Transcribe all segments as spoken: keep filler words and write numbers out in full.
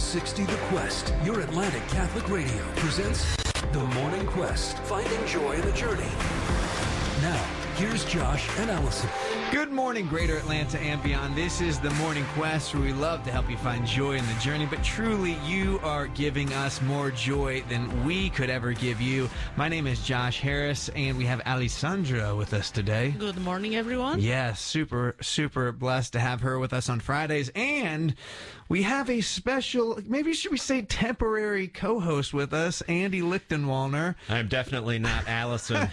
sixty The Quest, your Atlantic Catholic Radio, presents The Morning Quest, finding joy in the journey. Now, here's Josh and Allison. Good morning, Greater Atlanta and beyond. This is The Morning Quest, where we love to help you find joy in the journey, but truly, you are giving us more joy than we could ever give you. My name is Josh Harris, and we have Alessandra with us today. Good morning, everyone. Yes, super, super blessed to have her with us on Fridays, and we have a special, maybe should we say temporary co-host with us, Andy Lichtenwalner. I'm definitely not Allison.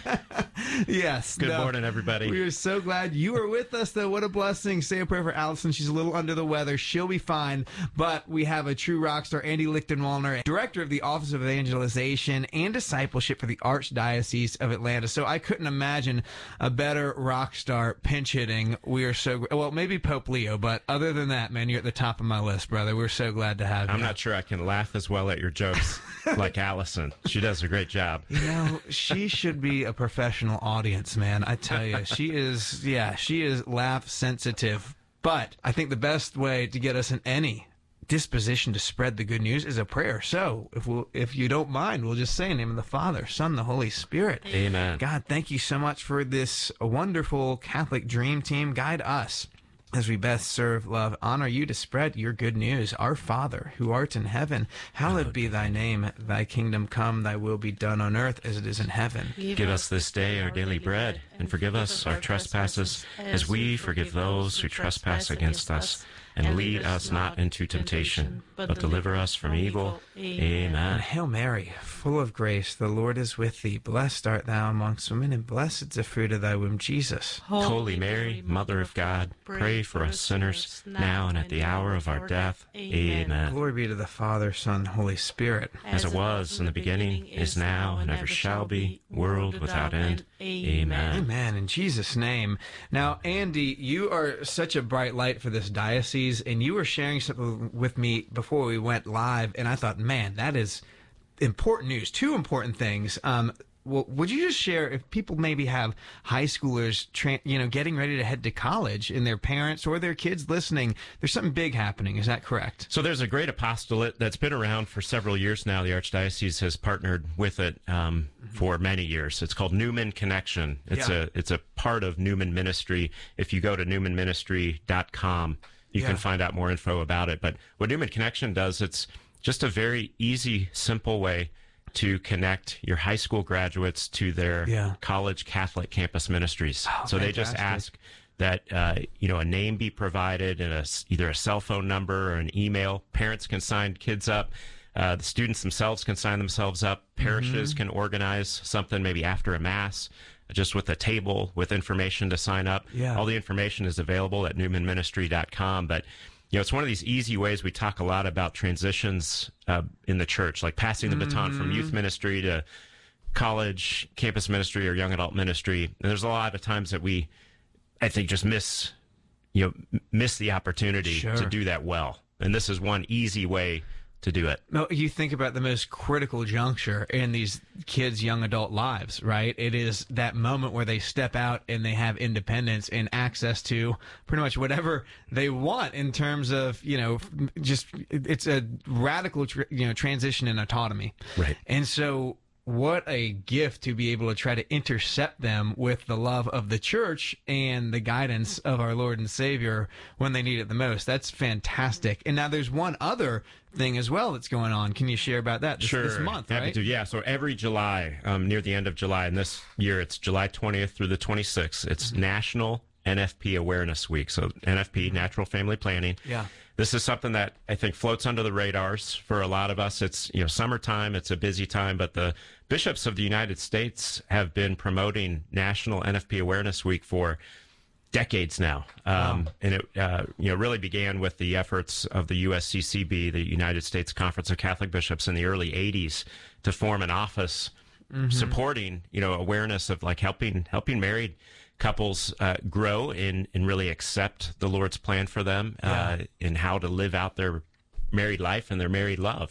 Yes. Good no, morning, everybody. We are so glad you are with us, though. What a blessing. Say a prayer for Allison. She's a little under the weather. She'll be fine. But we have a true rock star, Andy Lichtenwalner, director of the Office of Evangelization and Discipleship for the Archdiocese of Atlanta. So I couldn't imagine a better rock star pinch hitting. We are so, well, maybe Pope Leo, but other than that, man, you're at the top of my list, brother. We're so glad to have you. I'm not sure I can laugh as well at your jokes like Allison. She does a great job. You know, she should be a professional audience, man. I tell you, she is, yeah, she is laugh sensitive. But I think the best way to get us in any disposition to spread the good news is a prayer. So if we'll, if you don't mind, we'll just say in the name of the Father, Son, the Holy Spirit. Amen. God, thank you so much for this wonderful Catholic dream team. Guide us as we best serve, love, honor you to spread your good news. Our Father, who art in heaven, hallowed be thy name. Thy kingdom come, thy will be done on earth as it is in heaven. Give us this day our daily bread, and forgive us our trespasses, as we forgive those who trespass against us. And lead us not into temptation, but deliver us from evil. Amen. Hail Mary, full of grace, the Lord is with thee. Blessed art thou amongst women, and blessed is the fruit of thy womb, Jesus. Holy Mary, Mother of God, pray for us sinners, now and at the hour of our death. Amen. Glory be to the Father, Son, Holy Spirit. As it was in the beginning, is now, and ever shall be, world without end. Amen. Amen. In Jesus' name. Now, Andy, you are such a bright light for this diocese, and you were sharing something with me before we went live, and I thought, man, that is important news. Two important things. Um, well, would you just share, if people maybe have high schoolers, tra- you know, getting ready to head to college, and their parents or their kids listening, there's something big happening. Is that correct? So there's a great apostolate that's been around for several years now. The Archdiocese has partnered with it um, mm-hmm. for many years. It's called Newman Connection. It's yeah. a it's a part of Newman Ministry. If you go to newman ministry dot com, you yeah. can find out more info about it. But what Newman Connection does, it's just a very easy, simple way to connect your high school graduates to their yeah. college Catholic campus ministries. Oh, so fantastic. they just ask that uh, you know a name be provided and a, either a cell phone number or an email. Parents can sign kids up. Uh, the students themselves can sign themselves up. Parishes mm-hmm. can organize something maybe after a mass, just with a table with information to sign up. Yeah. All the information is available at newman ministry dot com. But you know, it's one of these easy ways. We talk a lot about transitions uh, in the church, like passing the mm-hmm. baton from youth ministry to college, campus ministry, or young adult ministry. And there's a lot of times that we, I think, just miss, you know, miss the opportunity sure. to do that well. And this is one easy way to do it. No, you think about the most critical juncture in these kids' young adult lives, right? It is that moment where they step out and they have independence and access to pretty much whatever they want in terms of, you know, just it's a radical, tr- you know, transition in autonomy. Right. And so what a gift to be able to try to intercept them with the love of the church and the guidance of our Lord and Savior when they need it the most. That's fantastic. And now there's one other thing as well that's going on. Can you share about that this, sure. this month, Happy right? to. Yeah, so every July, um, near the end of July, and this year it's July twentieth through the twenty-sixth, it's mm-hmm. National N F P Awareness Week. So N F P, Natural Family Planning. Yeah. This is something that I think floats under the radars for a lot of us. It's, you know, summertime, it's a busy time, but the bishops of the United States have been promoting National N F P Awareness Week for decades now. Um, wow. And it, uh, you know, really began with the efforts of the U S C C B, the United States Conference of Catholic Bishops, in the early eighties to form an office mm-hmm. supporting, you know, awareness of like helping, helping married couples uh, grow and, and really accept the Lord's plan for them uh, yeah. in how to live out their married life and their married love.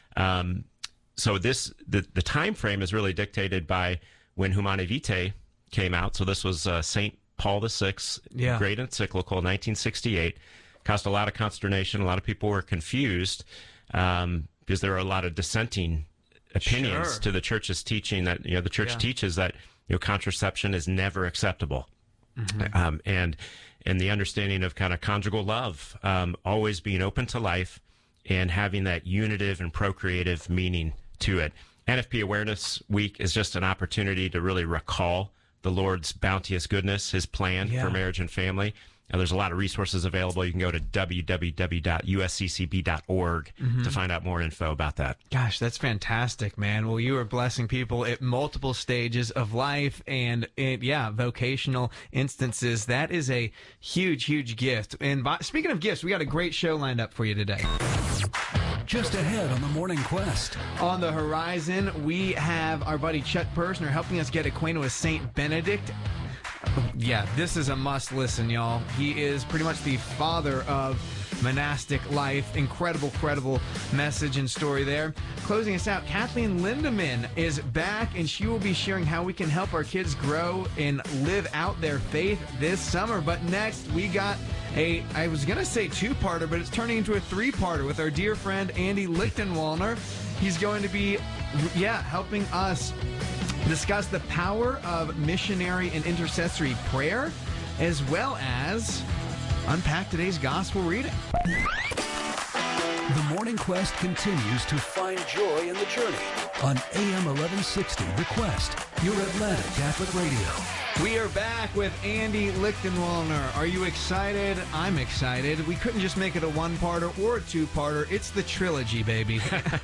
Um, so this the, the time frame is really dictated by when Humanae Vitae came out. So this was uh, Saint Paul the Sixth, yeah. great encyclical, nineteen sixty-eight. Caused a lot of consternation. A lot of people were confused. um, because there are a lot of dissenting opinions Sure. to the church's teaching that, you know, the church Yeah. teaches that, you know, contraception is never acceptable. Mm-hmm. Um, and, and the understanding of kind of conjugal love, um, always being open to life and having that unitive and procreative meaning to it. N F P Awareness Week is just an opportunity to really recall the Lord's bounteous goodness, his plan Yeah. for marriage and family. Now, there's a lot of resources available. You can go to w w w dot u s c c b dot org Mm-hmm. to find out more info about that. Gosh, that's fantastic, man. Well, you are blessing people at multiple stages of life and, and yeah, vocational instances. That is a huge, huge gift. And by, speaking of gifts, we got a great show lined up for you today. Just ahead on the Morning Quest. On the horizon, we have our buddy Chuck Persner helping us get acquainted with Saint Benedict. Yeah, this is a must listen, y'all. He is pretty much the father of monastic life. Incredible, credible message and story there. Closing us out, Kathleen Lindemann is back, and she will be sharing how we can help our kids grow and live out their faith this summer. But next, we got a, I was going to say two-parter, but it's turning into a three-parter with our dear friend Andy Lichtenwallner. He's going to be, yeah, helping us discuss the power of missionary and intercessory prayer, as well as unpack today's gospel reading. The Morning Quest continues to find joy in the journey on A M eleven sixty The Quest, your Atlantic Catholic Radio. We are back with Andy Lichtenwallner. Are you excited? I'm excited. We couldn't just make it a one-parter or a two-parter. It's the trilogy, baby.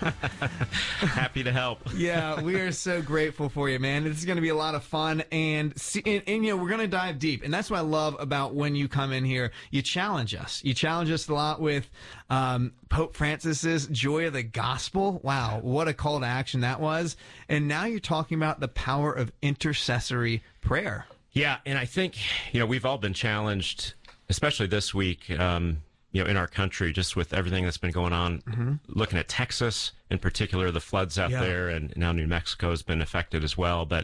Happy to help. Yeah, we are so grateful for you, man. This is going to be a lot of fun, and, see, and, and you know, we're going to dive deep, and that's what I love about when you come in here. You challenge us. You challenge us a lot with um, Pope Francis's Joy of the Gospel. Wow, what a call to action that was. And now you're talking about the power of intercessory prayer. Yeah, and I think, you know, we've all been challenged, especially this week, um, you know, in our country, just with everything that's been going on, mm-hmm. looking at Texas in particular, the floods out Yeah. there, and now New Mexico has been affected as well. But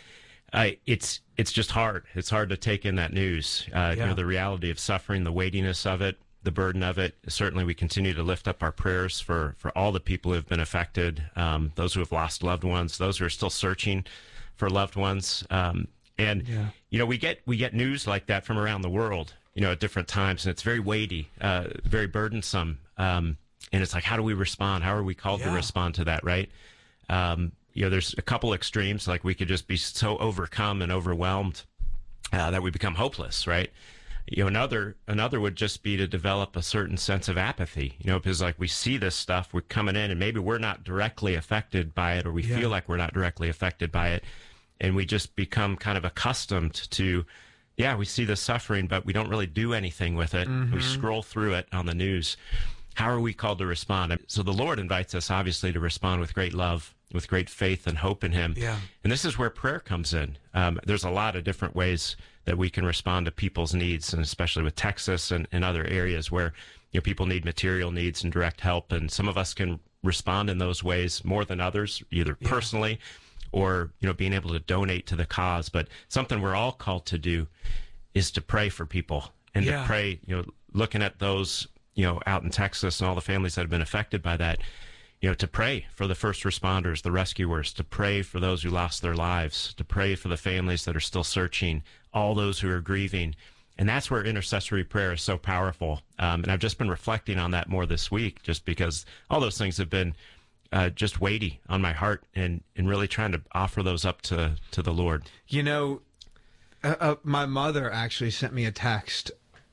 I, it's it's just hard. It's hard to take in that news. Uh, Yeah. You know, the reality of suffering, the weightiness of it, the burden of it. Certainly, we continue to lift up our prayers for, for all the people who have been affected, um, those who have lost loved ones, those who are still searching for loved ones. Um, and, Yeah. you know, we get we get news like that from around the world, you know, at different times, and it's very weighty, uh, very burdensome. Um, and it's like, how do we respond? How are we called Yeah. to respond to that, right? Um, you know, there's a couple extremes, like we could just be so overcome and overwhelmed uh, that we become hopeless, right? You know, another another would just be to develop a certain sense of apathy, you know, because like we see this stuff, we're coming in, and maybe we're not directly affected by it, or we Yeah. feel like we're not directly affected by it, and we just become kind of accustomed to, yeah, we see the suffering, but we don't really do anything with it. Mm-hmm. We scroll through it on the news. How are we called to respond? So the Lord invites us, obviously, to respond with great love, with great faith and hope in Him. Yeah. And this is where prayer comes in. Um, there's a lot of different ways that we can respond to people's needs, and especially with Texas and, and other areas where, you know, people need material needs and direct help. And some of us can respond in those ways more than others, either Yeah. personally or, you know, being able to donate to the cause. But something we're all called to do is to pray for people, and Yeah. to pray, you know, looking at those, you know, out in Texas and all the families that have been affected by that, you know, to pray for the first responders, the rescuers, to pray for those who lost their lives, to pray for the families that are still searching, all those who are grieving. And that's where intercessory prayer is so powerful. Um, and I've just been reflecting on that more this week, just because all those things have been uh, just weighty on my heart, and, and really trying to offer those up to, to the Lord. You know, uh, uh, my mother actually sent me a text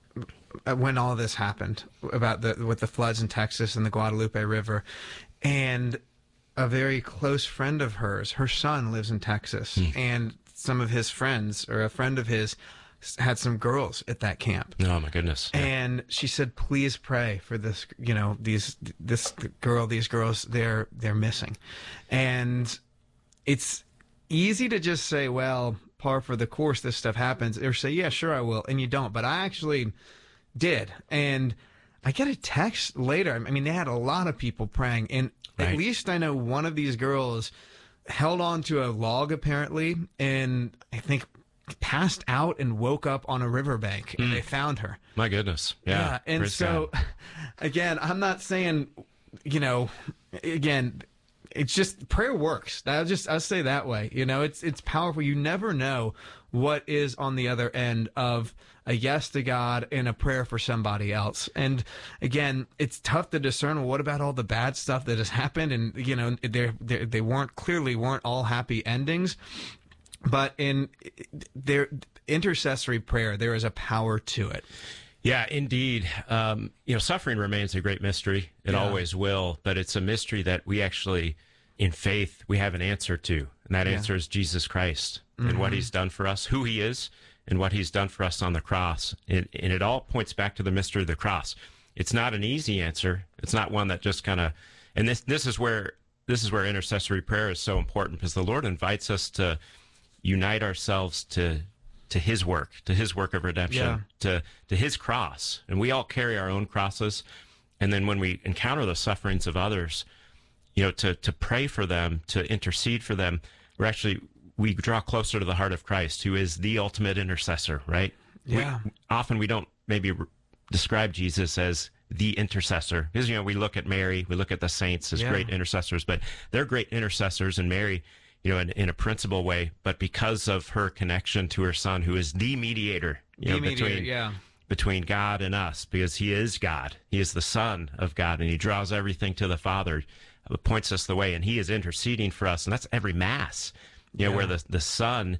when all this happened about the with the floods in Texas and the Guadalupe River, and a very close friend of hers, her son lives in Texas, Mm. and some of his friends, or a friend of his, had some girls at that camp. Oh my goodness. Yeah. And she said, please pray for this, you know, these, this girl, these girls, they're, they're missing. And it's easy to just say, well, par for the course, this stuff happens, or say, yeah, sure, I will. And you don't. But I actually did. And I get a text later. I mean, they had a lot of people praying. And Right. at least I know one of these girls held on to a log, apparently, and I think passed out and woke up on a riverbank, and they found her. My goodness. Yeah. and Praise so, God. again, I'm not saying you know, again, it's just prayer works. I'll just I'll say that way. You know, it's it's powerful. You never know what is on the other end of a yes to God and a prayer for somebody else. And again, it's tough to discern. Well, what about all the bad stuff that has happened? And you know, they they weren't clearly weren't all happy endings. But in their intercessory prayer, there is a power to it. Yeah, indeed. Um, you know, suffering remains a great mystery. It yeah. always will. But it's a mystery that we actually, in faith, we have an answer to. And that yeah. answer is Jesus Christ mm-hmm. and what he's done for us, who he is, and what he's done for us on the cross. And, and it all points back to the mystery of the cross. It's not an easy answer. It's not one that just kind of, and this this is where this is where intercessory prayer is so important, because the Lord invites us to unite ourselves to to his work, to his work of redemption, yeah. to, to his cross. And we all carry our own crosses. And then when we encounter the sufferings of others, you know, to, to pray for them, to intercede for them, we're actually, we draw closer to the heart of Christ, who is the ultimate intercessor, right? Yeah. We, often we don't maybe re- describe Jesus as the intercessor. Because, you know, we look at Mary, we look at the saints as yeah. great intercessors, but they're great intercessors, and Mary, you know, in, in a principal way, but because of her connection to her son, who is the mediator, you the know, mediator, between, yeah. between God and us, because he is God. He is the Son of God, and he draws everything to the Father, uh, points us the way, and he is interceding for us. And that's every Mass, you know, yeah. where the, the Son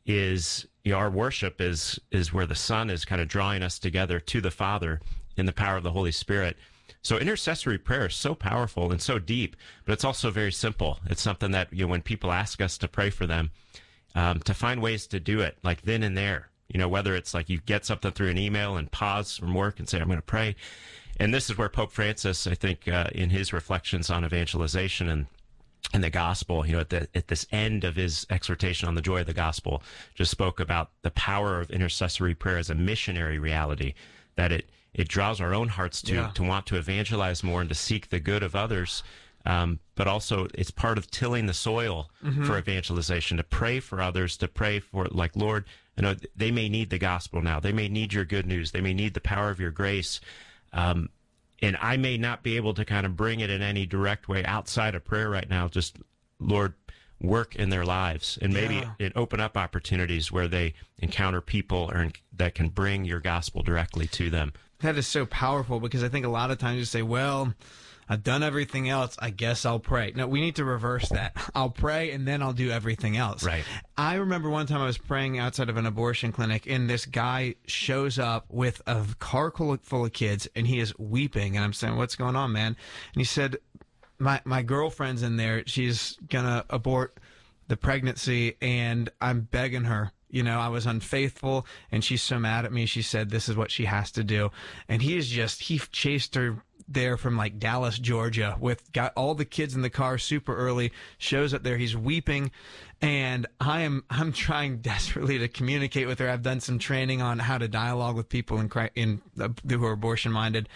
is, you know, our worship is, is where the Son is kind of drawing us together to the Father in the power of the Holy Spirit. So intercessory prayer is so powerful and so deep, but it's also very simple. It's something that, you know, when people ask us to pray for them, um, to find ways to do it, like then and there, you know, whether it's like you get something through an email and pause from work and say, I'm going to pray. And this is where Pope Francis, I think, uh, in his reflections on evangelization and and the gospel, you know, at the at this end of his exhortation on the joy of the gospel, just spoke about the power of intercessory prayer as a missionary reality, that it It draws our own hearts to yeah. to want to evangelize more and to seek the good of others, um, but also it's part of tilling the soil mm-hmm. for evangelization, to pray for others, to pray for, like, Lord, you know, they may need the gospel now. They may need your good news. They may need the power of your grace. Um, and I may not be able to kind of bring it in any direct way outside of prayer right now. Just, Lord, work in their lives, and maybe yeah. it open up opportunities where they encounter people or that can bring your gospel directly to them. That is so powerful, because I think a lot of times you say, well, I've done everything else, I guess I'll pray. No, we need to reverse that. I'll pray and then I'll do everything else. Right. I remember one time I was praying outside of an abortion clinic, and this guy shows up with a car full of kids, and he is weeping. And I'm saying, what's going on, man? And he said, my, my girlfriend's in there. She's going to abort the pregnancy, and I'm begging her. You know, I was unfaithful, and she's so mad at me. She said this is what she has to do. And he is just, he chased her there from like Dallas, Georgia, with got all the kids in the car super early, shows up there. He's weeping, and I am, I'm trying desperately to communicate with her. I've done some training on how to dialogue with people in, in uh, who are abortion minded.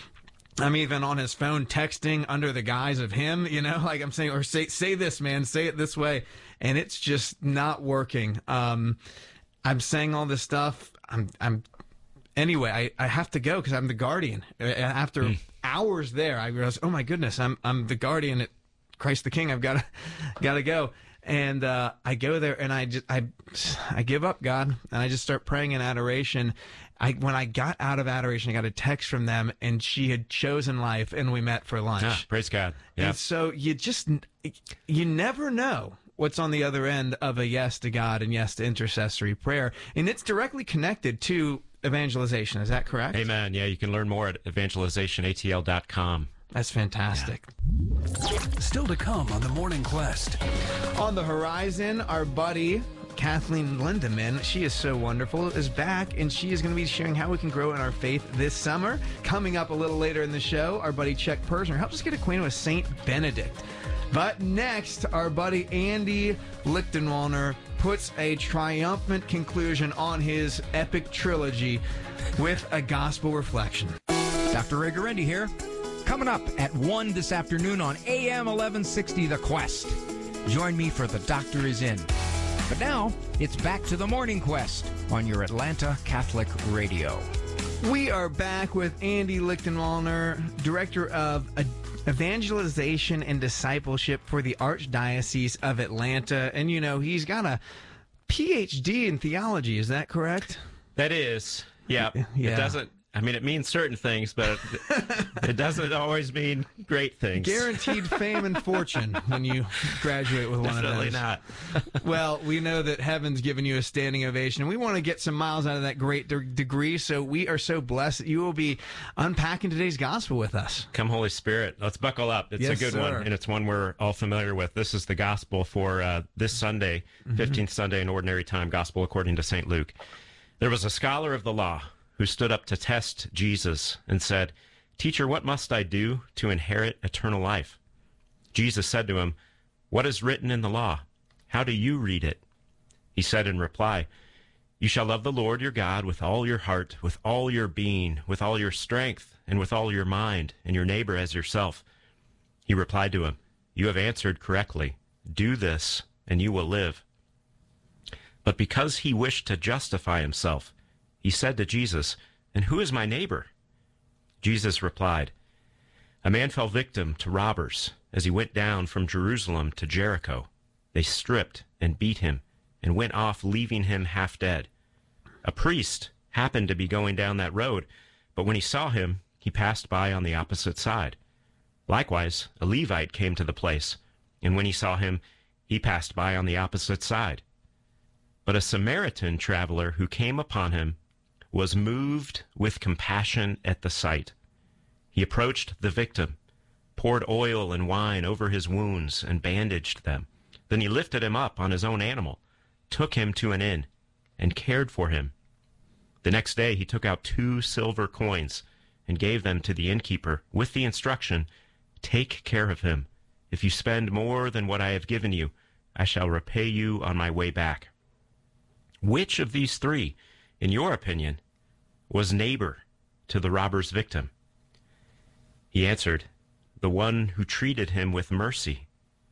I'm even on his phone texting under the guise of him, you know, like I'm saying, or say, say this, man, say it this way. And it's just not working. Um, I'm saying all this stuff. I'm, I'm, anyway, I, I have to go because I'm the guardian. After mm. hours there, I realized, oh my goodness, I'm, I'm the guardian at Christ the King. I've got to, got to go. And, uh, I go there and I just, I, I give up, God, and I just start praying in adoration. I, when I got out of adoration, I got a text from them, and she had chosen life, and we met for lunch. Ah, praise God. Yeah. And so you just, you never know what's on the other end of a yes to God and yes to intercessory prayer. And it's directly connected to evangelization. Is that correct? Amen. Yeah, you can learn more at evangelization A T L dot com. That's fantastic. Yeah. Still to come on the Morning Quest. On the horizon, our buddy Kathleen Lindemann, she is so wonderful, is back, and she is going to be sharing how we can grow in our faith this summer. Coming up a little later in the show, our buddy Chuck Persner helps us get acquainted with Saint Benedict. But next, our buddy Andy Lichtenwalner puts a triumphant conclusion on his epic trilogy with a gospel reflection. Doctor Ray Guarendi here. Coming up at one this afternoon on A M eleven sixty The Quest. Join me for The Doctor Is In. But now, it's back to the Morning Quest on your Atlanta Catholic Radio. We are back with Andy Lichtenwalner, director of evangelization and discipleship for the Archdiocese of Atlanta. And, you know, he's got a P H D in theology. Is that correct? That is. Yeah. Yeah. It doesn't, I mean, it means certain things, but it doesn't always mean great things. Guaranteed fame and fortune when you graduate with one Definitely of those. not. Well, we know that heaven's given you a standing ovation, and we want to get some miles out of that great de- degree, so we are so blessed that you will be unpacking today's gospel with us. Come, Holy Spirit. Let's buckle up. It's Yes, a good sir. one, and it's one we're all familiar with. This is the gospel for uh, this Sunday, fifteenth Sunday in Ordinary Time, Gospel according to Saint Luke. There was a scholar of the law who stood up to test Jesus and said, "Teacher, what must I do to inherit eternal life?" Jesus said to him, "What is written in the law? How do you read it?" He said in reply, "You shall love the Lord your God with all your heart, with all your being, with all your strength, and with all your mind, and your neighbor as yourself." He replied to him, "You have answered correctly. Do this, and you will live." But because he wished to justify himself, he said to Jesus, "And who is my neighbor?" Jesus replied, "A man fell victim to robbers as he went down from Jerusalem to Jericho. They stripped and beat him and went off, leaving him half dead. A priest happened to be going down that road, but when he saw him, he passed by on the opposite side. Likewise, a Levite came to the place, and when he saw him, he passed by on the opposite side. But a Samaritan traveler who came upon him was moved with compassion at the sight. He approached the victim, poured oil and wine over his wounds, and bandaged them. Then he lifted him up on his own animal, took him to an inn, and cared for him. The next day he took out two silver coins and gave them to the innkeeper with the instruction, 'Take care of him. If you spend more than what I have given you, I shall repay you on my way back.' Which of these three, in your opinion, was neighbor to the robber's victim?" He answered, "The one who treated him with mercy."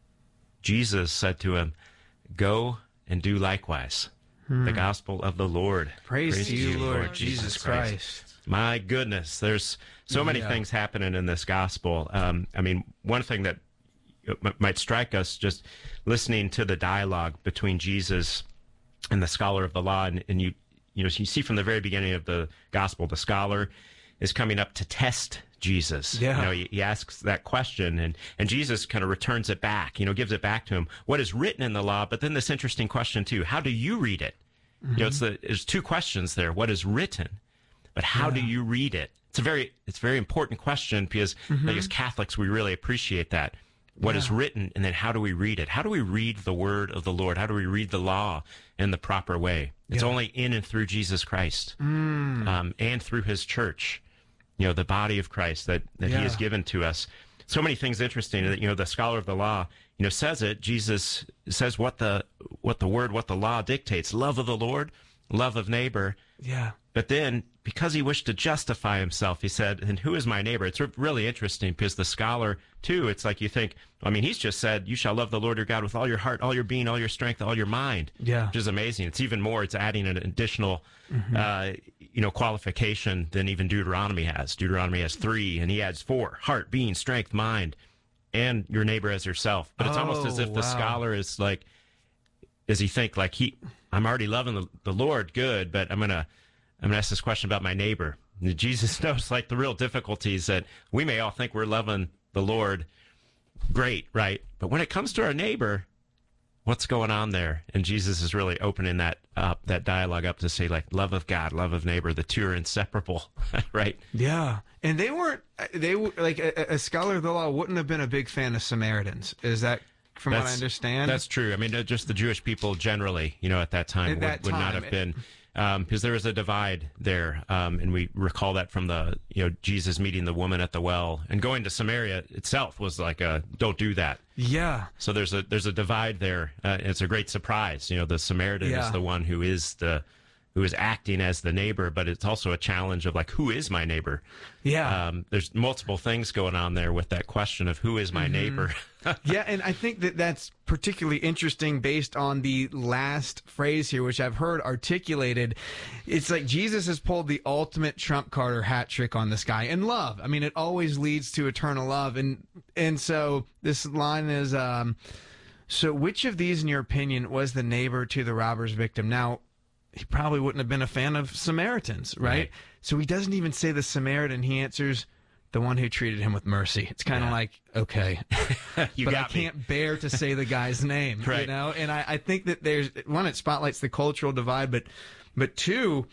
Jesus said to him, "Go and do likewise." Hmm. The gospel of the Lord. Praise, to you, Lord Jesus Christ. My goodness, there's so many Yeah. things happening in this gospel. Um, I mean, one thing that m- might strike us just listening to the dialogue between Jesus and the scholar of the law, and, and you, you know, you see from the very beginning of the gospel, the scholar is coming up to test Jesus. Yeah. You know, he, he asks that question, and, and Jesus kind of returns it back, you know, gives it back to him. What is written in the law? But then this interesting question, too. How do you read it? Mm-hmm. You know, it's the, there's two questions there. What is written? But how Yeah. do you read it? It's a very, it's a very important question because Mm-hmm. like, as Catholics, we really appreciate that. What is Yeah. written, and then how do we read it? How do we read the word of the Lord? How do we read the law in the proper way? It's Yeah. only in and through Jesus Christ, Mm. um, and through his church, you know, the body of Christ that, that Yeah. he has given to us. So many things interesting that, you know, the scholar of the law, you know, says it. Jesus says what the, what the word, what the law dictates: love of the Lord, love of neighbor. Yeah. But then, because he wished to justify himself, he said, "And who is my neighbor?" It's really interesting because the scholar, too, it's like you think, I mean, he's just said, "You shall love the Lord your God with all your heart, all your being, all your strength, all your mind." Yeah. Which is amazing. It's even more, it's adding an additional, mm-hmm. uh, you know, qualification than even Deuteronomy has. Deuteronomy has three, and he adds four: heart, being, strength, mind, and your neighbor as yourself. But it's almost as Oh, if the wow. scholar is like, does he think like, he, I'm already loving the, the Lord, good, but I'm going to, I'm going to ask this question about my neighbor. And Jesus knows like the real difficulties that we may all think we're loving the Lord. Great, right? But when it comes to our neighbor, what's going on there? And Jesus is really opening that up, that dialogue up to say like love of God, love of neighbor, the two are inseparable, right? Yeah. And they weren't, they were like a, a scholar of the law wouldn't have been a big fan of Samaritans. Is that from what I understand? That's true. I mean, uh, just the Jewish people generally, you know, at that time At would, that would not time, have been, because um, there was a divide there, um, and we recall that from the, you know, Jesus meeting the woman at the well, and going to Samaria itself was like a don't do that. Yeah. So there's a there's a divide there. Uh, it's a great surprise. You know, the Samaritan Yeah. is the one who is the who is acting as the neighbor, but it's also a challenge of like, who is my neighbor? Yeah. Um, there's multiple things going on there with that question of who is my mm-hmm. neighbor. Yeah, and I think that that's particularly interesting based on the last phrase here, which I've heard articulated. It's like Jesus has pulled the ultimate trump card or hat trick on this guy in love. I mean, it always leads to eternal love. And and so this line is, um, so which of these, in your opinion, was the neighbor to the robber's victim? Now, he probably wouldn't have been a fan of Samaritans, right? right. So he doesn't even say the Samaritan. He answers the one who treated him with mercy. It's kind of yeah. like, okay, you but got I can't me. bear to say the guy's name, right. you know? And I, I think that there's, one, it spotlights the cultural divide, but, but two,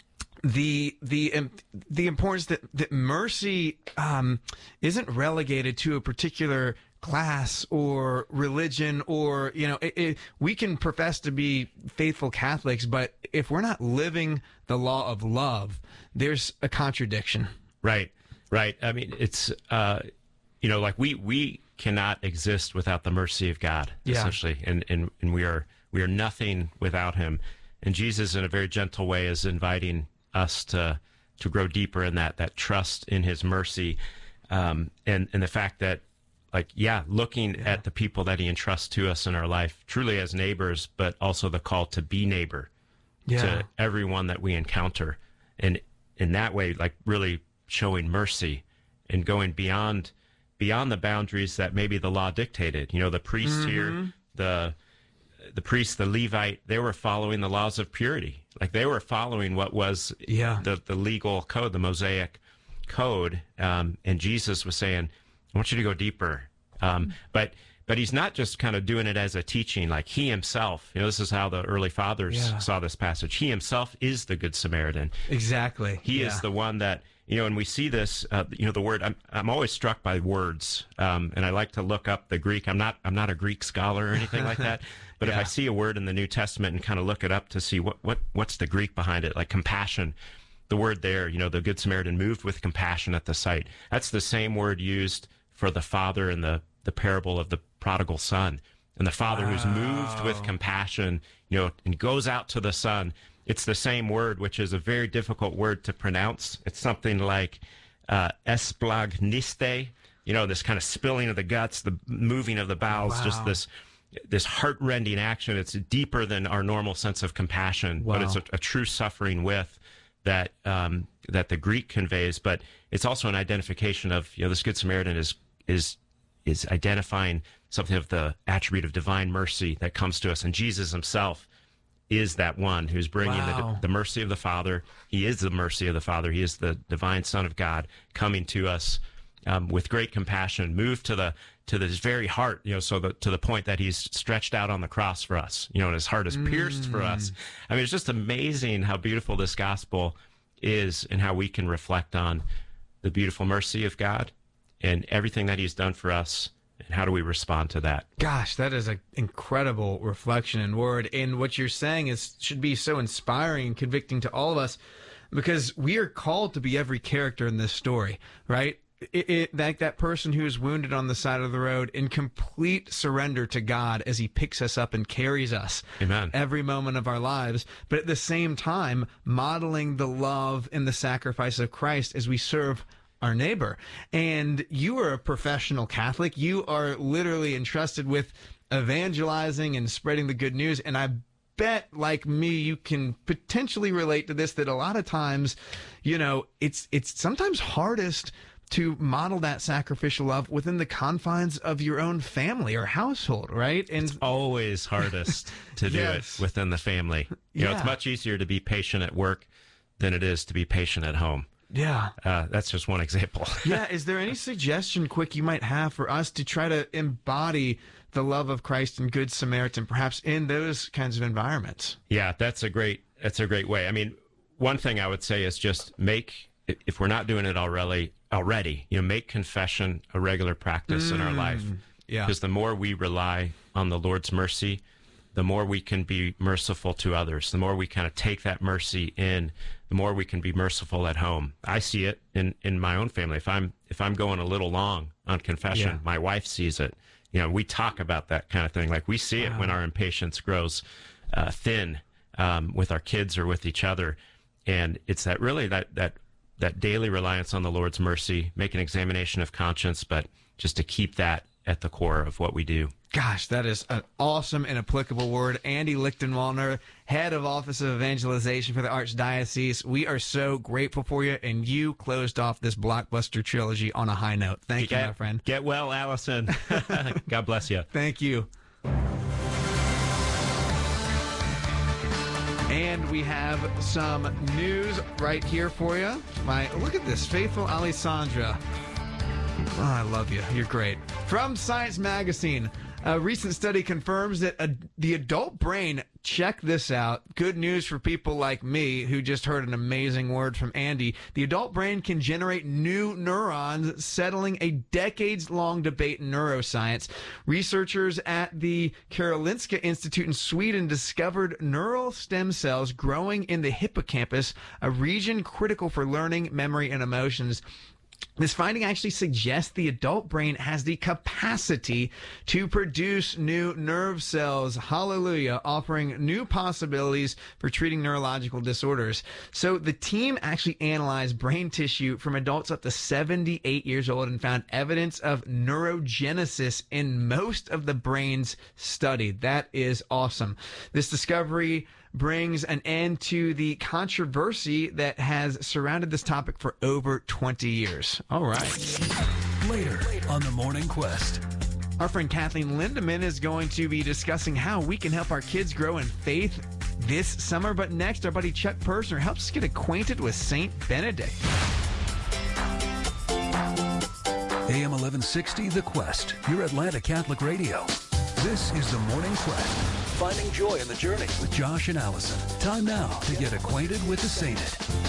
the, the, um, the importance that, that mercy, um, isn't relegated to a particular class or religion, or, you know, it, it, we can profess to be faithful Catholics, but if we're not living the law of love, there's a contradiction. Right, right. I mean, it's, uh, you know, like we, we cannot exist without the mercy of God, yeah. essentially. And, and, and we are, we are nothing without him. And Jesus, in a very gentle way, is inviting us to, to grow deeper in that, that trust in his mercy. Um, and, and the fact that, like, yeah, looking yeah. at the people that he entrusts to us in our life, truly as neighbors, but also the call to be neighbor yeah. to everyone that we encounter. And in that way, like really showing mercy and going beyond beyond the boundaries that maybe the law dictated. You know, the priest mm-hmm. here, the the priest, the Levite, they were following the laws of purity. Like they were following what was yeah. the, the legal code, the Mosaic code. Um, and Jesus was saying, I want you to go deeper. Um, but but he's not just kind of doing it as a teaching, like he himself, you know, this is how the early fathers yeah. saw this passage. He himself is the Good Samaritan. Exactly. He yeah. is the one that, you know, and we see this, uh, you know, the word, I'm, I'm always struck by words. Um, and I like to look up the Greek. I'm not, I'm not a Greek scholar or anything like that. But yeah. if I see a word in the New Testament and kind of look it up to see what, what, what's the Greek behind it, like compassion, the word there, you know, the Good Samaritan moved with compassion at the sight. That's the same word used for the father in the, the parable of the prodigal son. And the father wow. who's moved with compassion, you know, and goes out to the son. It's the same word, which is a very difficult word to pronounce. It's something like uh, esplagniste, you know, this kind of spilling of the guts, the moving of the bowels, wow. just this this heart-rending action. It's deeper than our normal sense of compassion, wow. but it's a, a true suffering with that um, that the Greek conveys. But it's also an identification of, you know, this Good Samaritan is is is identifying something of the attribute of divine mercy that comes to us. And Jesus himself is that one who's bringing wow. the, the mercy of the Father. He is the mercy of the Father. He is the divine Son of God coming to us um, with great compassion, moved to the to his very heart, you know, so the, to the point that he's stretched out on the cross for us, you know, and his heart is pierced mm. for us. I mean, it's just amazing how beautiful this gospel is and how we can reflect on the beautiful mercy of God and everything that he's done for us. And how do we respond to that? Gosh, that is an incredible reflection and word. And what you're saying is should be so inspiring and convicting to all of us, because we are called to be every character in this story, right? It, it, like that person who is wounded on the side of the road in complete surrender to God as he picks us up and carries us Amen. Every moment of our lives, but at the same time modeling the love and the sacrifice of Christ as we serve our neighbor. And you are a professional Catholic. You are literally entrusted with evangelizing and spreading the good news. And I bet, like me, you can potentially relate to this, that a lot of times, you know, it's it's sometimes hardest to model that sacrificial love within the confines of your own family or household, right? And it's always hardest to do yes. it within the family. You yeah. know, it's much easier to be patient at work than it is to be patient at home. Yeah. Uh, that's just one example. Yeah. Is there any suggestion, quick, you might have for us to try to embody the love of Christ and Good Samaritan, perhaps in those kinds of environments? Yeah, that's a great, that's a great way. I mean, one thing I would say is just make, if we're not doing it already, already, you know, make confession a regular practice mm, in our life. Yeah. Because the more we rely on the Lord's mercy, the more we can be merciful to others, the more we kind of take that mercy in, the more we can be merciful at home. I see it in, in my own family. If I'm if I'm going a little long on confession, yeah. my wife sees it. You know, we talk about that kind of thing. Like we see wow. it when our impatience grows uh, thin. um, with our kids or with each other. And it's that really that, that, that daily reliance on the Lord's mercy, make an examination of conscience, but just to keep that at the core of what we do. Gosh, that is an awesome and applicable word. Andy Lichtenwalner, head of Office of Evangelization for the Archdiocese. We are so grateful for you, and you closed off this blockbuster trilogy on a high note. Thank get, you, my friend. Get well, Allison. God bless you. Thank you. And we have some news right here for you. My, look at this, faithful Alessandra. Oh, I love you. You're great. From Science Magazine, a recent study confirms that a, the adult brain, check this out, good news for people like me who just heard an amazing word from Andy, the adult brain can generate new neurons, settling a decades-long debate in neuroscience. Researchers at the Karolinska Institute in Sweden discovered neural stem cells growing in the hippocampus, a region critical for learning, memory, and emotions. This finding actually suggests the adult brain has the capacity to produce new nerve cells. Hallelujah, offering new possibilities for treating neurological disorders. So the team actually analyzed brain tissue from adults up to seventy-eight years old and found evidence of neurogenesis in most of the brains studied. That is awesome. This discovery brings an end to the controversy that has surrounded this topic for over twenty years. All right. Later on the Morning Quest. Our friend Kathleen Lindemann is going to be discussing how we can help our kids grow in faith this summer. But next, our buddy Chuck Persner helps us get acquainted with Saint Benedict. A M eleven sixty, The Quest, your Atlanta Catholic Radio. This is the Morning Quest. Finding joy in the journey with Josh and Allison. Time now to get acquainted with the sainted.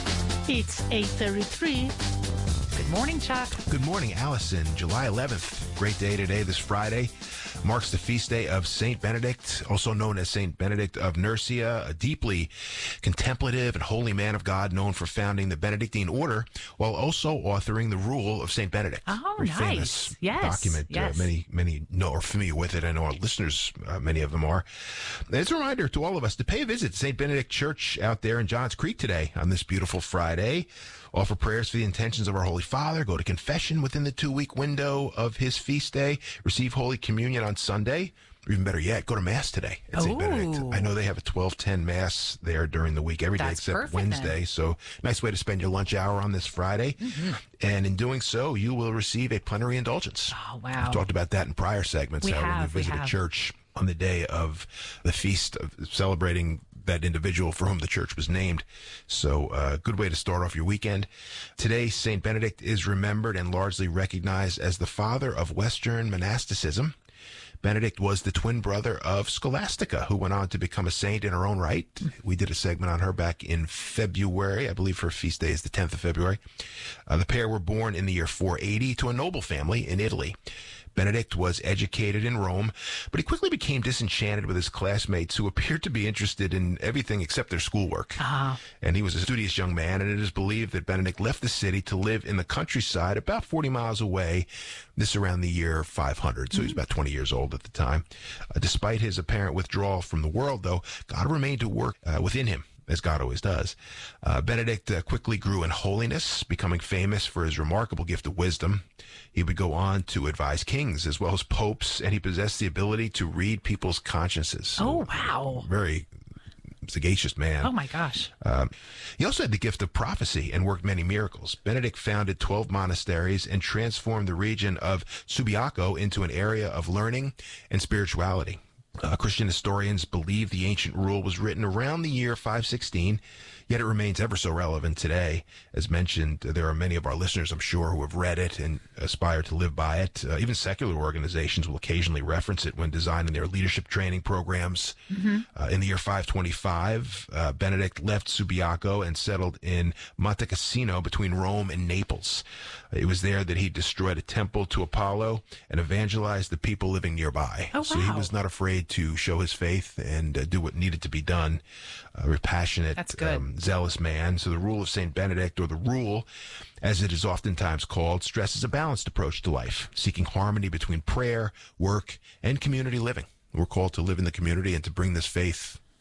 It's eight thirty-three. Good morning, Chuck. Good morning, Allison. July eleventh. Great day today, this Friday. Marks the feast day of Saint Benedict, also known as Saint Benedict of Nursia, a deeply contemplative and holy man of God known for founding the Benedictine order while also authoring the Rule of Saint Benedict. Oh, Very nice. famous Yes. document. Yes. Uh, many, many know are familiar with it. I know our listeners, uh, many of them are. And it's a reminder to all of us to pay a visit to Saint Benedict Church out there in Johns Creek today on this beautiful Friday. Offer prayers for the intentions of our Holy Father. Go to confession within the two-week window of his feast day. Receive Holy Communion on Sunday. Or even better yet, go to Mass today at Saint Benedict. I know they have a twelve ten Mass there during the week, every day That's except perfect, Wednesday. then. So nice way to spend your lunch hour on this Friday. Mm-hmm. And in doing so, you will receive a plenary indulgence. Oh, wow. We've talked about that in prior segments. We how have, when we we visit have. a church on the day of the feast of celebrating that individual for whom the church was named. So a uh, good way to start off your weekend. Today, Saint Benedict is remembered and largely recognized as the father of Western monasticism. Benedict was the twin brother of Scholastica, who went on to become a saint in her own right. We did a segment on her back in February. I believe her feast day is the tenth of February. Uh, the pair were born in the year four eighty to a noble family in Italy. Benedict was educated in Rome, but he quickly became disenchanted with his classmates who appeared to be interested in everything except their schoolwork. Uh-huh. And he was a studious young man, and it is believed that Benedict left the city to live in the countryside about forty miles away, this around the year five hundred. So mm-hmm. he was about twenty years old at the time. Uh, despite his apparent withdrawal from the world, though, God remained to work uh, within him, as God always does. Uh, Benedict uh, quickly grew in holiness, becoming famous for his remarkable gift of wisdom. He would go on to advise kings as well as popes, and he possessed the ability to read people's consciences. Oh, wow. Very sagacious man. Oh, my gosh. Um, he also had the gift of prophecy and worked many miracles. Benedict founded twelve monasteries and transformed the region of Subiaco into an area of learning and spirituality. Uh, Christian historians believe the ancient rule was written around the year five sixteen, yet it remains ever so relevant today. As mentioned, there are many of our listeners, I'm sure, who have read it and aspire to live by it. Uh, even secular organizations will occasionally reference it when designing their leadership training programs. Mm-hmm. Uh, in the year five twenty-five, uh, Benedict left Subiaco and settled in Monte Cassino between Rome and Naples. It was there that he destroyed a temple to Apollo and evangelized the people living nearby. Oh, wow. So he was not afraid to show his faith and uh, do what needed to be done. A very passionate, That's good. Um, zealous man. So the Rule of Saint Benedict, or the Rule, as it is oftentimes called, stresses a balanced approach to life, seeking harmony between prayer, work, and community living. We're called to live in the community and to bring this faith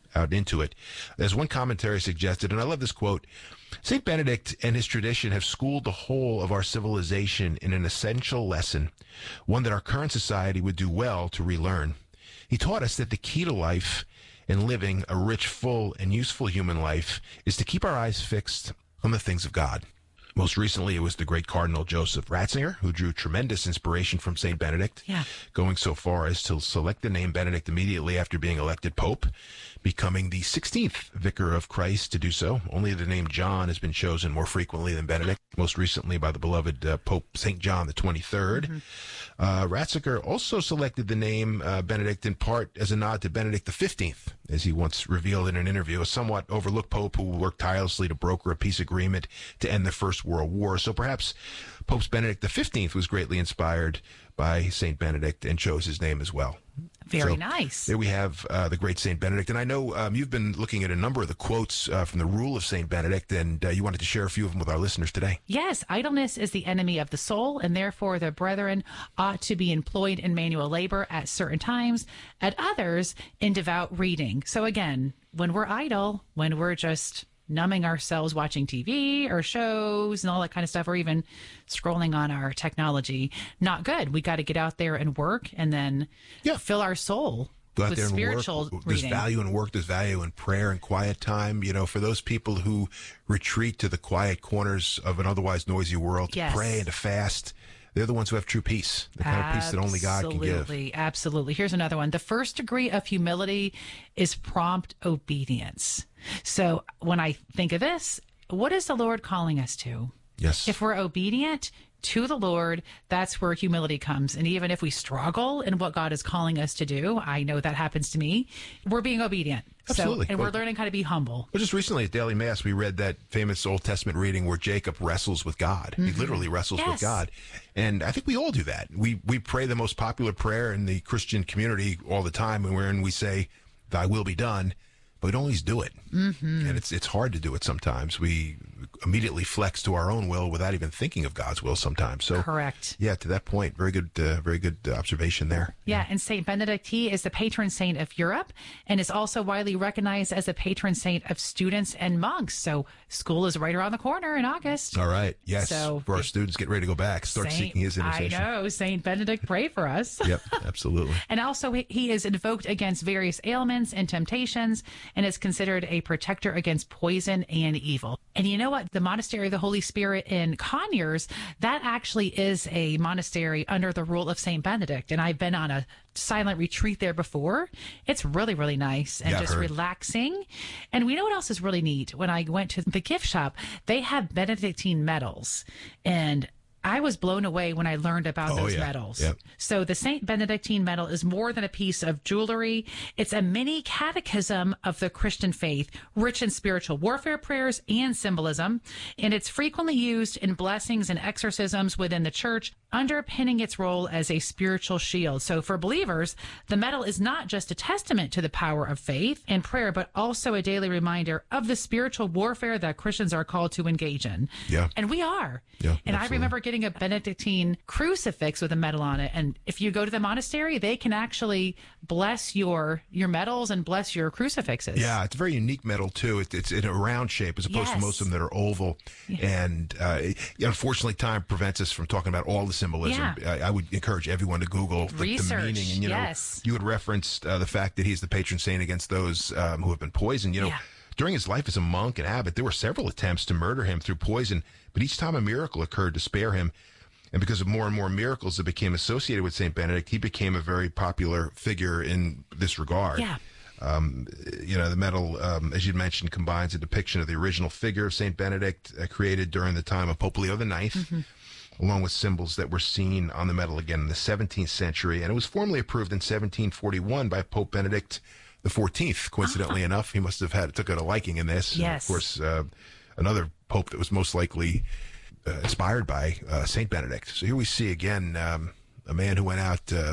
out into it. As one commentary suggested, and I love this quote, Saint Benedict and his tradition have schooled the whole of our civilization in an essential lesson, one that our current society would do well to relearn. He taught us that the key to life and living a rich, full, and useful human life is to keep our eyes fixed on the things of God. Most recently, it was the great Cardinal Joseph Ratzinger who drew tremendous inspiration from Saint Benedict, yeah. going so far as to select the name Benedict immediately after being elected Pope, becoming the sixteenth Vicar of Christ to do so. Only the name John has been chosen more frequently than Benedict, most recently by the beloved uh, Pope Saint John the twenty-third. Mm-hmm. Uh, Ratzinger also selected the name uh, Benedict in part as a nod to Benedict the fifteenth, as he once revealed in an interview, a somewhat overlooked pope who worked tirelessly to broker a peace agreement to end the First World War. So perhaps Pope Benedict the fifteenth was greatly inspired by Saint Benedict and chose his name as well. Very so nice. There we have uh, the great Saint Benedict. And I know um, you've been looking at a number of the quotes uh, from the Rule of Saint Benedict, and uh, you wanted to share a few of them with our listeners today. Yes, idleness is the enemy of the soul, and therefore the brethren ought to be employed in manual labor at certain times, at others in devout reading. So again, when we're idle, when we're just numbing ourselves watching T V or shows and all that kind of stuff, or even scrolling on our technology, not good. We got to get out there and work, and then yeah. fill our soul Go out with there and spiritual work. There's reading. value in work. There's value in prayer and quiet time. You know, for those people who retreat to the quiet corners of an otherwise noisy world to Yes. pray and to fast, they're the ones who have true peace, the kind of peace that only God can give. Absolutely, absolutely. Here's another one. The first degree of humility is prompt obedience. So when I think of this, what is the Lord calling us to? Yes. If we're obedient to the Lord, that's where humility comes. And even if we struggle in what God is calling us to do, I know that happens to me, we're being obedient. Absolutely. So, and Well, we're learning how to be humble. Well, just recently at Daily Mass, we read that famous Old Testament reading where Jacob wrestles with God. Mm-hmm. He literally wrestles Yes. with God. And I think we all do that. We we pray the most popular prayer in the Christian community all the time, and wherein we say, "Thy will be done," but we don't always do it. Mm-hmm. And it's it's hard to do it sometimes. We immediately flex to our own will without even thinking of God's will sometimes. So Correct. Yeah, to that point, very good, uh, very good uh, observation there. Yeah, and Saint Benedict, he is the patron saint of Europe and is also widely recognized as a patron saint of students and monks. So school is right around the corner in August. All right. Yes. So, for our students, get ready to go back. Start Saint, seeking his intercession. I know. Saint Benedict, pray for us. Yep, absolutely. And also, he- he is invoked against various ailments and temptations and is considered a protector against poison and evil. And you know what? The Monastery of the Holy Spirit in Conyers, that actually is a monastery under the rule of Saint Benedict. And I've been on a silent retreat there before. It's really, really nice and Yeah, I've just heard. relaxing. And we know what else is really neat? When I went to the gift shop, they have Benedictine medals. And I was blown away when I learned about Oh, those yeah. medals. Yep. So the Saint Benedictine medal is more than a piece of jewelry. It's a mini catechism of the Christian faith, rich in spiritual warfare prayers and symbolism. And it's frequently used in blessings and exorcisms within the church, underpinning its role as a spiritual shield. So for believers, the medal is not just a testament to the power of faith and prayer, but also a daily reminder of the spiritual warfare that Christians are called to engage in. Yeah. And we are. Yeah, and I absolutely. remember getting a Benedictine crucifix with a medal on it. And if you go to the monastery, they can actually bless your your medals and bless your crucifixes. Yeah, it's a very unique medal too. It, it's in a round shape as opposed to Yes. most of them that are oval. And uh, it- unfortunately, time prevents us from talking about all the symbolism. Yeah. I, I would encourage everyone to Google the, the Research, meaning. And you know, yes. you had referenced uh, the fact that he's the patron saint against those um, who have been poisoned. You know, Yeah. during his life as a monk and abbot, there were several attempts to murder him through poison, but each time a miracle occurred to spare him. And because of more and more miracles that became associated with Saint Benedict, he became a very popular figure in this regard. Yeah. Um, you know, the medal, um, as you mentioned, combines a depiction of the original figure of Saint Benedict uh, created during the time of Pope Leo the Ninth, mm-hmm. along with symbols that were seen on the medal again in the seventeenth century. And it was formally approved in seventeen forty-one by Pope Benedict the fourteenth. Coincidentally enough, he must have had took a liking in this. And Yes. of course, uh, another pope that was most likely uh, inspired by uh, Saint Benedict. So here we see again um, a man who went out. Uh,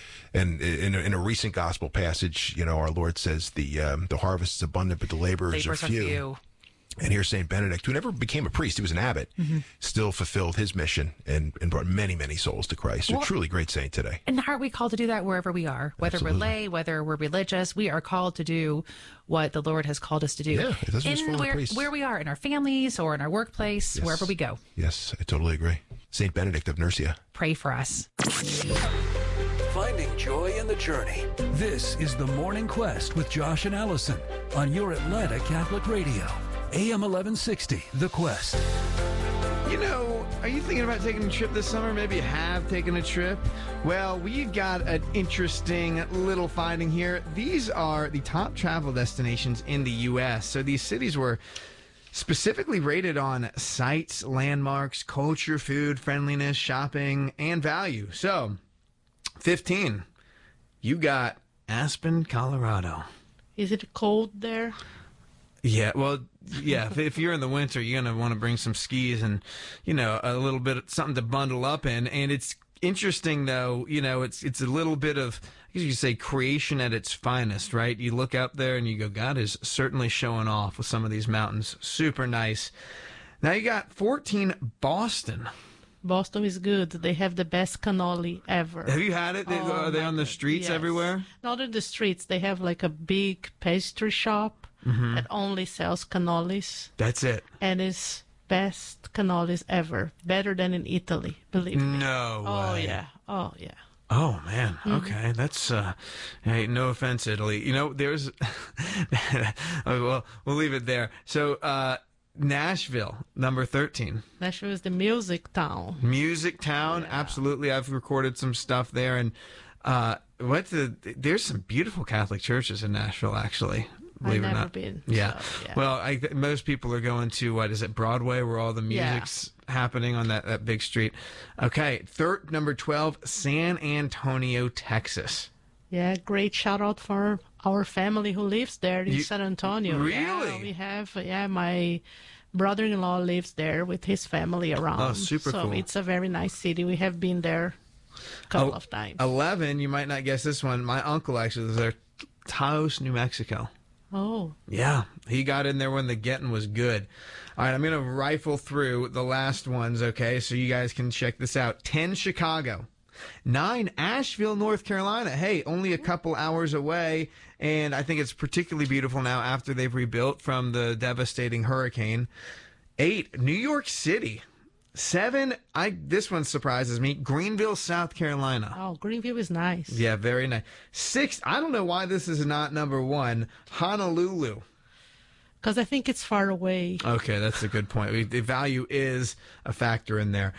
And in a, in a recent gospel passage, you know, our Lord says the um, the harvest is abundant, but the laborers, Laborers are are few. few. And here's Saint Benedict, who never became a priest, he was an abbot, mm-hmm. still fulfilled his mission and, and brought many, many souls to Christ. Well, a truly great saint today. And aren't we called to do that wherever we are? Whether Absolutely. We're lay, whether we're religious, we are called to do what the Lord has called us to do. Yeah, it doesn't just in fall where, where we are, in our families or in our workplace, yes. wherever we go. Yes, I totally agree. Saint Benedict of Nursia. Pray for us. Finding joy in the journey. This is The Morning Quest with Josh and Allison on your Atlanta Catholic Radio. A M eleven sixty, The Quest. You know, are you thinking about taking a trip this summer? Maybe you have taken a trip. Well, we've got an interesting little finding here. These are the top travel destinations in the U S. So these cities were specifically rated on sites, landmarks, culture, food, friendliness, shopping, and value. So, fifteen, you got Aspen, Colorado. Is it cold there? Yeah, well, yeah, if, if you're in the winter, you're going to want to bring some skis and, you know, a little bit of something to bundle up in. And it's interesting, though, you know, it's it's a little bit of, I guess you could say, creation at its finest, right? You look up there and you go, God is certainly showing off with some of these mountains. Super nice. Now you got fourteen, Boston. Boston is good. They have the best cannoli ever. Have you had it? Oh, Are they on the streets yes. everywhere? Not in the streets. They have like a big pastry shop mm-hmm. that only sells cannolis. That's it. And it's best cannolis ever. Better than in Italy, believe me. No Oh, way. yeah. Oh, yeah. Oh, man. Mm-hmm. Okay. That's, uh, hey, no offense, Italy. You know, there's, well, we'll leave it there. So, uh, Nashville, number thirteen. Nashville is the music town. Music town, yeah. Absolutely. I've recorded some stuff there, and uh, what the? There's some beautiful Catholic churches in Nashville, actually. Believe I've it or never not. been. Yeah. So, yeah. Well, I, most people are going to what is it, Broadway, where all the music's yeah. happening on that, that big street. Okay, third, number twelve, San Antonio, Texas. Yeah, great shout out for our family who lives there in you, San Antonio. Really? Yeah, we have, yeah, my brother-in-law lives there with his family around. Oh, super so cool. So it's a very nice city. We have been there a couple oh, of times. eleven, you might not guess this one. My uncle actually lives there, Taos, New Mexico. Oh. Yeah, he got in there when the getting was good. All right, I'm going to rifle through the last ones, okay, so you guys can check this out. ten, Chicago. Nine, Asheville, North Carolina. Hey, only a couple hours away, and I think it's particularly beautiful now after they've rebuilt from the devastating hurricane. Eight, New York City. Seven, I this one surprises me, Greenville, South Carolina. Oh, Greenville is nice. Yeah, very nice. Six, I don't know why this is not number one, Honolulu. Because I think it's far away. Okay, that's a good point. The value is a factor in there.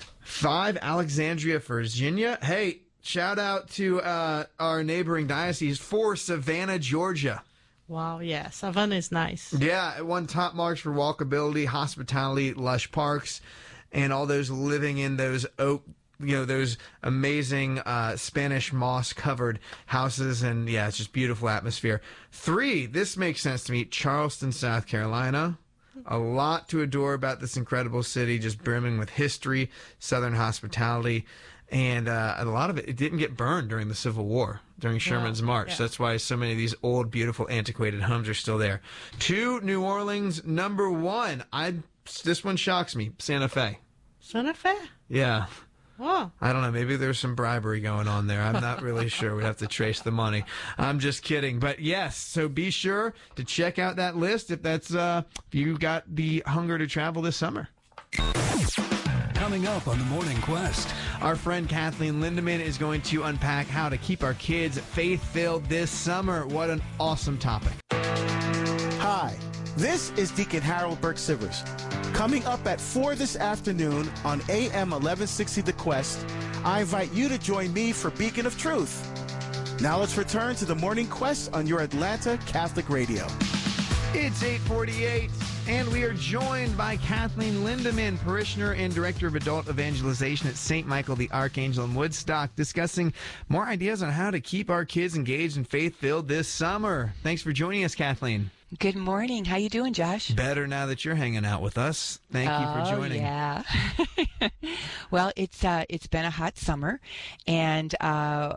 Five, Alexandria, Virginia. Hey, shout out to uh, our neighboring diocese. Four, Savannah, Georgia. Wow, yeah, Savannah is nice. Yeah, it won top marks for walkability, hospitality, lush parks, and all those living in those oak, you know, those amazing uh, Spanish moss-covered houses, and yeah, it's just beautiful atmosphere. Three, this makes sense to me, Charleston, South Carolina. A lot to adore about this incredible city, just brimming with history, Southern hospitality, and uh, a lot of it, it didn't get burned during the Civil War, during Sherman's wow. March. Yeah. That's why so many of these old, beautiful, antiquated homes are still there. Two, New Orleans. Number one, I this one shocks me, Santa Fe. Santa Fe? Yeah. Oh. I don't know. Maybe there's some bribery going on there. I'm not really sure. We'd have to trace the money. I'm just kidding. But yes, so be sure to check out that list if that's uh, if you got the hunger to travel this summer. Coming up on The Morning Quest. Our friend Kathleen Lindeman is going to unpack how to keep our kids faith-filled this summer. What an awesome topic. Hi, this is Deacon Harold Burke-Sivers. Coming up at four this afternoon on A M eleven sixty The Quest, I invite you to join me for Beacon of Truth. Now let's return to the Morning Quest on your Atlanta Catholic Radio. It's eight forty-eight, and we are joined by Kathleen Lindeman, parishioner and director of adult evangelization at Saint Michael the Archangel in Woodstock, discussing more ideas on how to keep our kids engaged and faith-filled this summer. Thanks for joining us, Kathleen. Good morning. How you doing, Josh? Better now that you're hanging out with us. Thank oh, you for joining. Yeah. Well, it's uh, it's been a hot summer, and uh,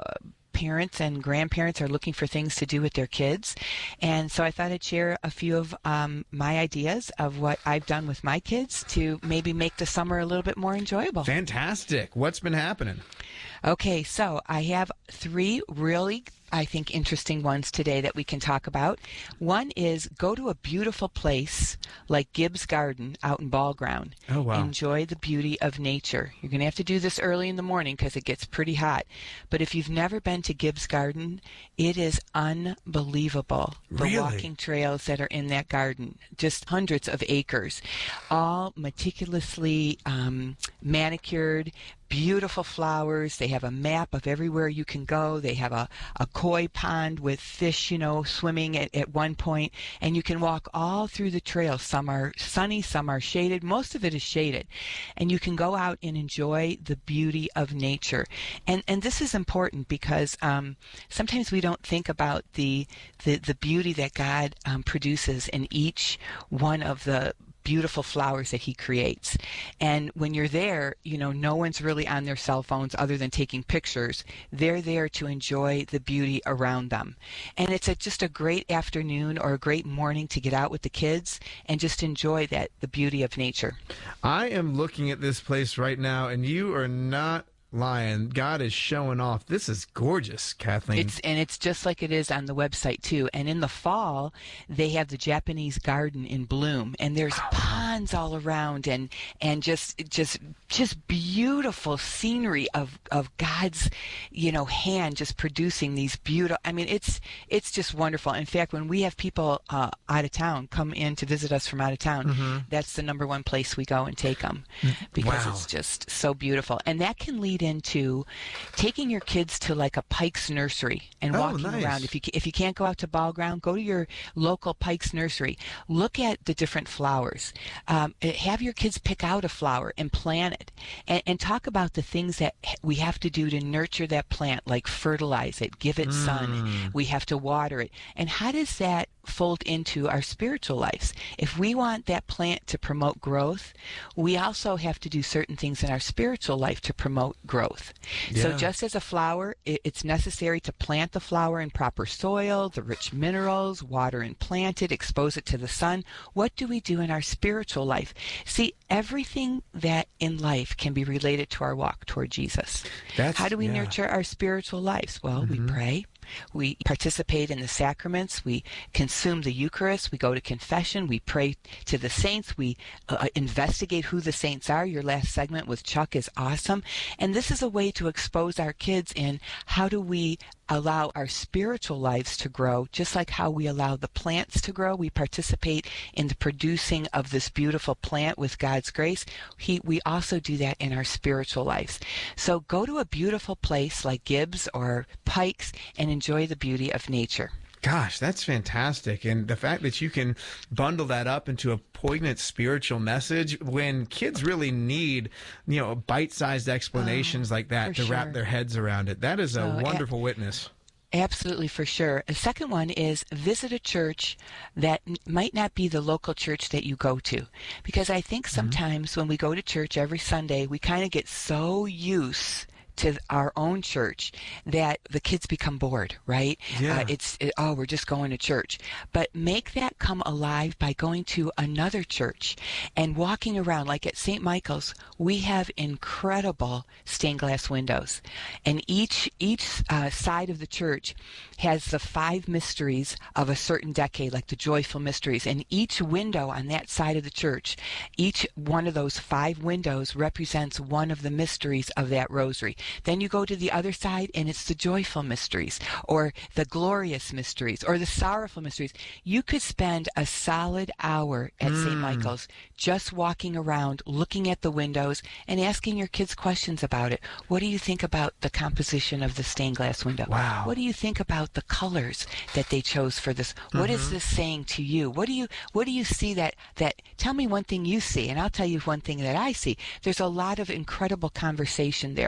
parents and grandparents are looking for things to do with their kids. And so I thought I'd share a few of um, my ideas of what I've done with my kids to maybe make the summer a little bit more enjoyable. Fantastic. What's been happening? Okay, so I have three really, I think, interesting ones today that we can talk about. One is go to a beautiful place like Gibbs Garden out in Ball Ground. Oh, wow. Enjoy the beauty of nature. You're going to have to do this early in the morning because it gets pretty hot. But if you've never been to Gibbs Garden, it is unbelievable. The Really? walking trails that are in that garden, just hundreds of acres, all meticulously um, manicured, beautiful flowers. They have a map of everywhere you can go. They have a, a koi pond with fish, you know, swimming at, at one point. And you can walk all through the trails. Some are sunny, some are shaded. Most of it is shaded. And you can go out and enjoy the beauty of nature. And and this is important because um, sometimes we don't think about the, the, the beauty that God um, produces in each one of the beautiful flowers that he creates. And when you're there, you know, no one's really on their cell phones other than taking pictures. They're there to enjoy the beauty around them. And it's a, just a great afternoon or a great morning to get out with the kids and just enjoy that, the beauty of nature. I am looking at this place right now, and you are not lying. God is showing off. This is gorgeous, Kathleen. It's and it's just like it is on the website too. And in the fall, they have the Japanese garden in bloom, and there's ponds all around, and and just just just beautiful scenery of of God's, you know, hand just producing these beautiful. I mean, it's it's just wonderful. In fact, when we have people uh, out of town come in to visit us from out of town, mm-hmm. that's the number one place we go and take them because Wow. it's just so beautiful. And that can lead into taking your kids to like a Pike's nursery and Oh, walking nice. around. If you if you can't go out to Ball Ground, go to your local Pike's nursery. Look at the different flowers. Um, have your kids pick out a flower and plant it, and, and talk about the things that we have to do to nurture that plant, like fertilize it, give it Mm. sun. We have to water it. And how does that fold into our spiritual lives? If we want that plant to promote growth, we also have to do certain things in our spiritual life to promote growth. So Yeah. just as a flower, it, it's necessary to plant the flower in proper soil, the rich minerals, water and plant it, expose it to the sun. What do we do in our spiritual life? See, everything that in life can be related to our walk toward Jesus. That's- How do we yeah. nurture our spiritual lives? Well, Mm-hmm. we pray. We participate in the sacraments. We consume the Eucharist. We go to confession. We pray to the saints. We uh, investigate who the saints are. Your last segment with Chuck is awesome. And this is a way to expose our kids in how do we allow our spiritual lives to grow, just like how we allow the plants to grow. We participate in the producing of this beautiful plant with God's grace. He, we also do that in our spiritual lives. So go to a beautiful place like Gibbs or Pikes and enjoy the beauty of nature. Gosh, that's fantastic. And the fact that you can bundle that up into a poignant spiritual message when kids really need, you know, bite-sized explanations Oh, like that for to wrap sure. their heads around it. That is a Oh, a- wonderful witness. Absolutely, for sure. A second one is visit a church that n- might not be the local church that you go to. Because I think sometimes when we go to church every Sunday, we kind of get so used to our own church that the kids become bored, right? Yeah. Uh, it's, it, oh, we're just going to church. But make that come alive by going to another church and walking around. Like at Saint Michael's, we have incredible stained glass windows. And each, each uh, side of the church has the five mysteries of a certain decade, like the joyful mysteries. And each window on that side of the church, each one of those five windows represents one of the mysteries of that rosary. Then you go to the other side and it's the joyful mysteries or the glorious mysteries or the sorrowful mysteries. You could spend a solid hour at Saint Michael's just walking around, looking at the windows and asking your kids questions about it. What do you think about the composition of the stained glass window? Wow. What do you think about the colors that they chose for this? What is this saying to you? What do you what do you see that that tell me one thing you see and I'll tell you one thing that I see. There's a lot of incredible conversation there.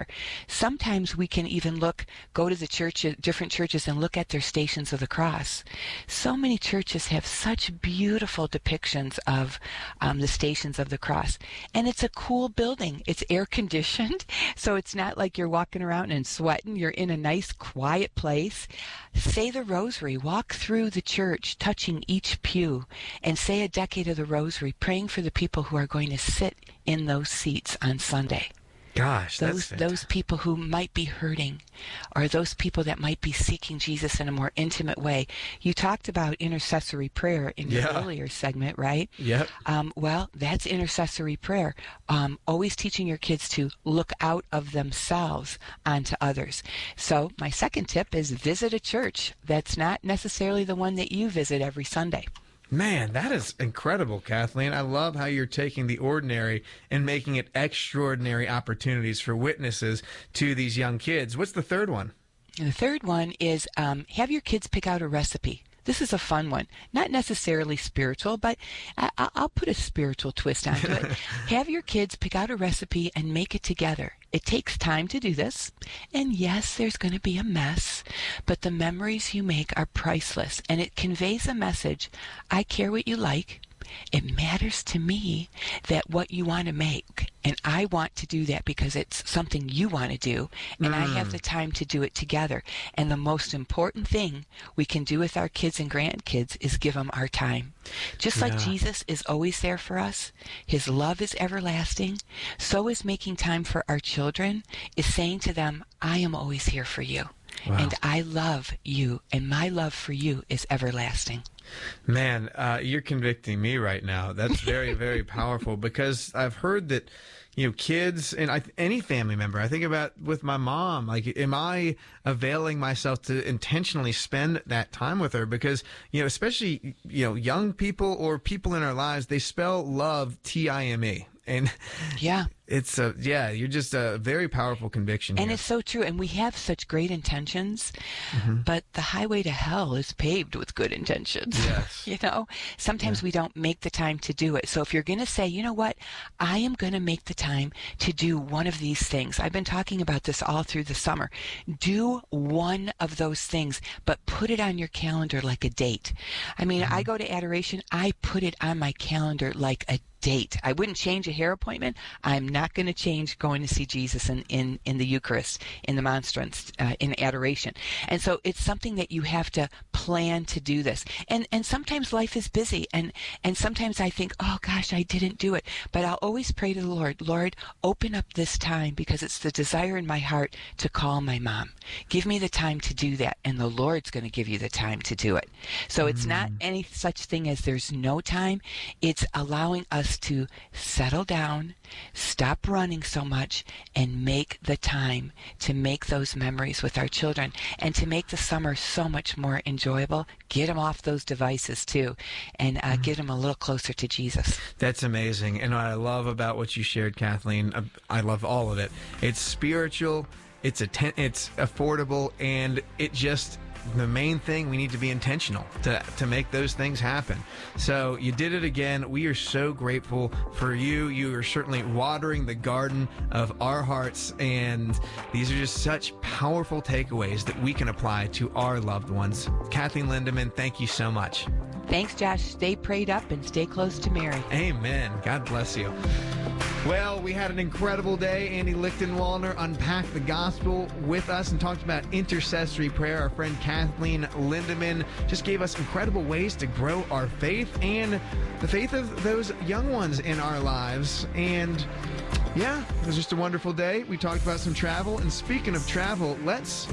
Sometimes we can even look, go to the church, different churches, and look at their Stations of the Cross. So many churches have such beautiful depictions of um, the Stations of the Cross. And it's a cool building. It's air conditioned, so it's not like you're walking around and sweating. You're in a nice, quiet place. Say the Rosary. Walk through the church, touching each pew, and say a decade of the Rosary, praying for the people who are going to sit in those seats on Sunday. Gosh, those that's fantastic. those people who might be hurting, or those people that might be seeking Jesus in a more intimate way. You talked about intercessory prayer in your Yeah. earlier segment, right? Yep. Um, well, that's intercessory prayer. Um, always teaching your kids to look out of themselves onto others. So my second tip is visit a church that's not necessarily the one that you visit every Sunday. Man, that is incredible, Kathleen. I love how you're taking the ordinary and making it extraordinary opportunities for witnesses to these young kids. What's the third one? And the third one is um, have your kids pick out a recipe. This is a fun one. Not necessarily spiritual, but I, I'll put a spiritual twist onto it. Have your kids pick out a recipe and make it together. It takes time to do this. And yes, there's going to be a mess, but the memories you make are priceless. And it conveys a message. I care what you like. It matters to me that what you want to make, and I want to do that because it's something you want to do, and mm. I have the time to do it together. And the most important thing we can do with our kids and grandkids is give them our time. Just yeah. like Jesus is always there for us, his love is everlasting, so is making time for our children, is saying to them, I am always here for you. Wow. And I love you, and my love for you is everlasting. Man, uh, you're convicting me right now. That's very, very powerful, because I've heard that, you know, kids and I, any family member, I think about with my mom, like, am I availing myself to intentionally spend that time with her? Because, you know, especially, you know, young people or people in our lives, they spell love T I M E. And yeah, it's a, yeah, you're just a very powerful conviction And here. it's so true. And we have such great intentions, mm-hmm. but the highway to hell is paved with good intentions. Yes. You know, sometimes yeah. we don't make the time to do it. So if you're going to say, you know what, I am going to make the time to do one of these things. I've been talking about this all through the summer. Do one of those things, but put it on your calendar like a date. I mean, mm-hmm. I go to adoration. I put it on my calendar like a date. I wouldn't change a hair appointment. I'm not going to change going to see Jesus in, in, in the Eucharist, in the monstrance, uh, in adoration. And so it's something that you have to plan to do this. And and sometimes life is busy, and, and sometimes I think, oh gosh, I didn't do it. But I'll always pray to the Lord, Lord, open up this time, because it's the desire in my heart to call my mom. Give me the time to do that, and the Lord's going to give you the time to do it. So mm. it's not any such thing as there's no time. It's allowing us to settle down, stop running so much, and make the time to make those memories with our children, and to make the summer so much more enjoyable. Get them off those devices too, and uh, mm-hmm. get them a little closer to Jesus. That's amazing. And what I love about what you shared, Kathleen, I love all of it. It's spiritual, it's atten- it's affordable, and it just, the main thing, we need to be intentional to, to make those things happen. So you did it again. We are so grateful for you. You are certainly watering the garden of our hearts, and these are just such powerful takeaways that we can apply to our loved ones. Kathleen Lindeman, thank you so much. Thanks, Josh. Stay prayed up and stay close to Mary. Amen. God bless you. Well, we had an incredible day. Andy Lichtenwaldner unpacked the gospel with us and talked about intercessory prayer. Our friend Kathleen Lindeman just gave us incredible ways to grow our faith and the faith of those young ones in our lives. And yeah, it was just a wonderful day. We talked about some travel. And speaking of travel, let's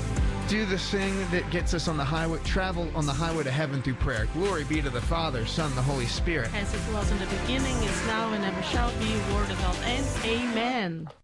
do the thing that gets us on the highway, travel on the highway to heaven through prayer. Glory be to the Father, Son, and the Holy Spirit. As it was in the beginning, is now, and ever shall be, world without end. Amen.